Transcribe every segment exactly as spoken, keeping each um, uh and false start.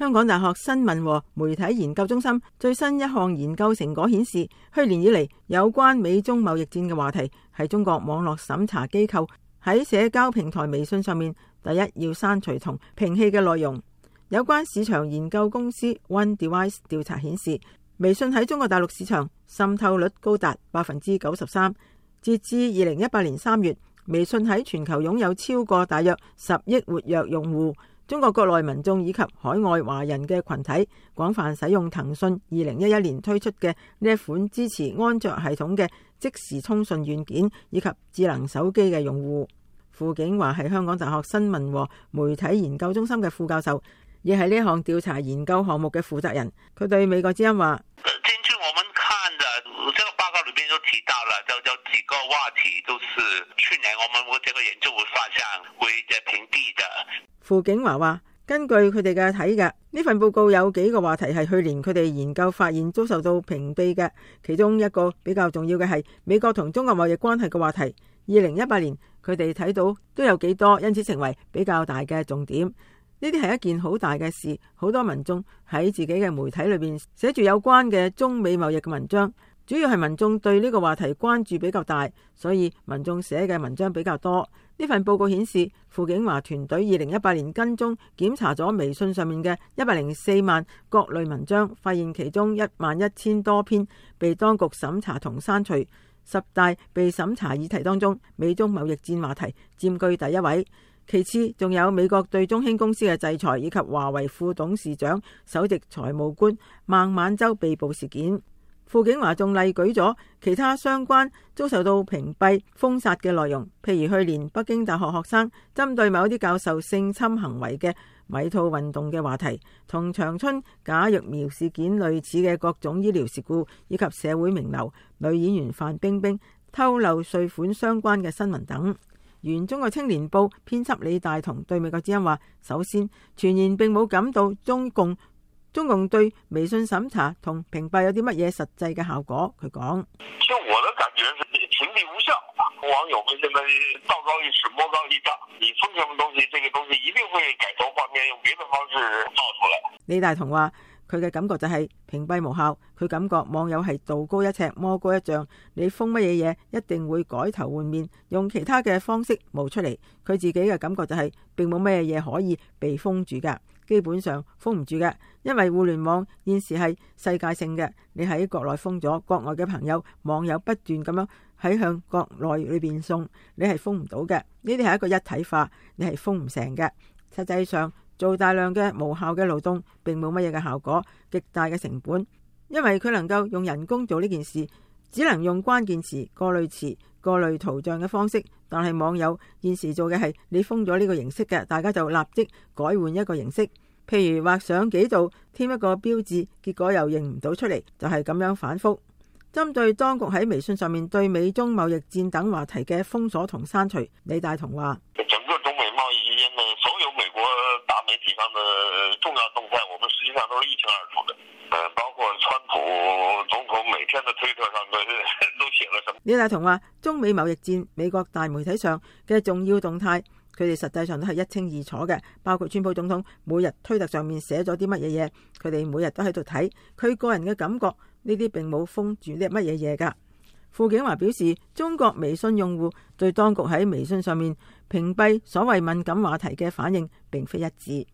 香港大學新聞和媒體研究中心最新一項研究成果顯示，去年以嚟有關美中貿易戰嘅話題係中國網絡審查機構喺社交平台微信上面第一要刪除同摒棄嘅內容。有關市場研究公司 One Device 調查顯示，微信喺中國大陸市場滲透率高達百分之九十三。截至二零一八年三月，微信喺全球擁有超過大約十億活躍用戶。中國國內民眾以及海外華人嘅群體廣泛使用騰訊二零一一年推出嘅呢一款支持安卓系統嘅即時通訊軟件以及智能手機嘅用戶。傅景華係香港大學新聞和媒體研究中心嘅副教授，亦係呢項調查研究項目嘅負責人。佢對美國之音話： 根據我們看的這個報告裏邊就提到了，就就幾個話題，都是去年我們這個研究發現會屏蔽的。 傅景華話：根據佢哋嘅睇嘅呢份報告，有幾個話題係去年佢哋研究發現遭受到屏蔽嘅。其中一個比較重要嘅係美國同中國貿易關係嘅話題。二零一八年佢哋睇到都有幾多，因此成為比較大嘅重點。呢啲係一件好大嘅事，好多民眾喺自己嘅媒體裏邊寫住有關嘅中美貿易嘅文章。主要係民眾對呢個話題關注比較大，所以民眾寫嘅文章比較多。呢份報告顯示，傅景華團隊二零一八年跟蹤檢查咗微信上面嘅一百零四萬各類文章，發現其中一萬一千多篇被當局審查同刪除。十大被審查議題當中，美中貿易戰話題佔據第一位，其次仲有美國對中興公司嘅制裁，以及華為副董事長、首席財務官孟晚舟被捕事件。傅景華仲例舉咗其他相關遭受到屏蔽、封殺嘅內容，譬如去年北京大學學生針對某啲教授性侵行為嘅米兔運動嘅話題，同長春假疫苗事件類似嘅各種醫療事故，以及社會名流女演員范冰冰偷漏稅款相關嘅新聞等。原中國青年報編輯李大同對美國之音話：首先，傳言並冇感到中共中共對微信審查同屏蔽有啲乜嘢實際嘅效果。佢講： 就我的感覺是屏蔽無效，網友們現在道高一尺，魔高一丈，你封什麼東西，這個東西一定會改頭換面，用別的方式造出來。李大同話：佢嘅感覺就係屏蔽無效，佢感覺網友係道高一尺，魔高一丈，你封乜嘢嘢一定會改頭換面，用其他嘅方式冒出嚟。佢自己嘅感覺就係並冇乜嘢可以被封住㗎。基本上封唔住嘅，因為互聯網現時係世界性嘅，你喺國內封咗，國外嘅朋友網友不斷咁樣喺向國內裏邊送，你係封唔到嘅。呢啲係一個一體化，你係封唔成嘅。實際上做大量嘅無效嘅勞動並冇乜嘢嘅效果，極大嘅成本，因為佢能夠用人工做呢件事，只能用關鍵詞、過濾詞、過濾圖像嘅方式。但係網友現時做嘅係你封咗呢個形式嘅，大家就立即改換一個形式，譬如畫相機度添一個標誌，結果又認唔到出嚟，就係咁樣反覆。針對當局喺微信上面對美中貿易戰等話題嘅封鎖同刪除，李大同話： 整個中美貿易之間嘅所有美國大媒體上的重要動態，我們實際上都是一清二楚的。包括川普總統每天的推特上都都寫了什麼。李大同話：中美貿易戰，美國大媒體上嘅重要動態，佢哋實際上都係一清二楚嘅。包括川普總統每日推特上面寫咗啲乜嘢嘢，佢哋每日都喺度睇。佢個人嘅感覺，呢啲並冇封住啲乜嘢嘢噶。傅景華表示，中國微信用戶對當局喺微信上面屏蔽所謂敏感話題嘅反應，並非一致。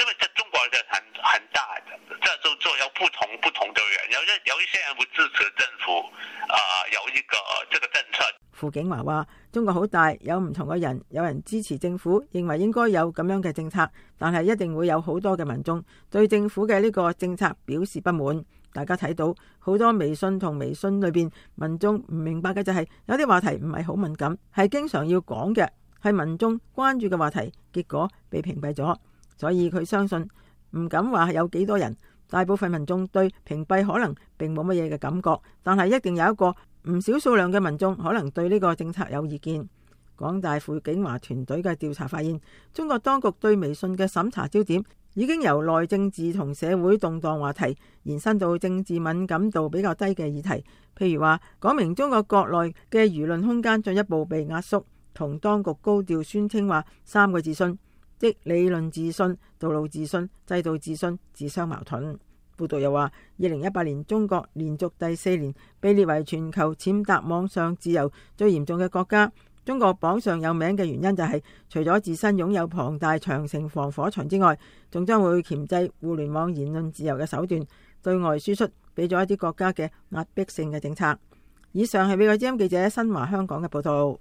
不同不同的人，有一有一些人會支持政府，啊、呃，有一個這個政策。 傅景華話：中國好大，有唔同嘅人，有人支持政府，認為應該有咁樣嘅政策，但係一定會有好多嘅民眾對政府嘅呢個政策表示不滿。大家睇到好多微信同微信裏邊，民眾唔明白嘅就係、是、有啲話題唔係好敏感，係經常要講嘅，係民眾關注嘅話題，結果被屏蔽咗。所以佢相信唔敢話有幾多人。大部分民眾對屏蔽可能並冇乜嘢嘅感覺，但係一定有一個唔少數量嘅民眾可能對呢個政策有意見。港大傅景華團隊嘅調查發現，中國當局對微信嘅審查焦點已經由內政治同社會動盪話題延伸到政治敏感度比較低嘅議題，譬如話講明中國國內嘅輿論空間進一步被壓縮，同當局高調宣稱話三個自信， 即理論自信、道路自信、制度自信自相矛盾。報道又話，二零一八年中國連續第四年被列為全球踐踏網上自由最嚴重嘅國家。中國榜上有名嘅原因就係、是，除咗自身擁有龐大長城防火牆之外，仲將會鉗制互聯網言論自由嘅手段，對外輸出俾咗一啲國家嘅壓迫性嘅政策。以上係美國之音記者新華香港嘅報道。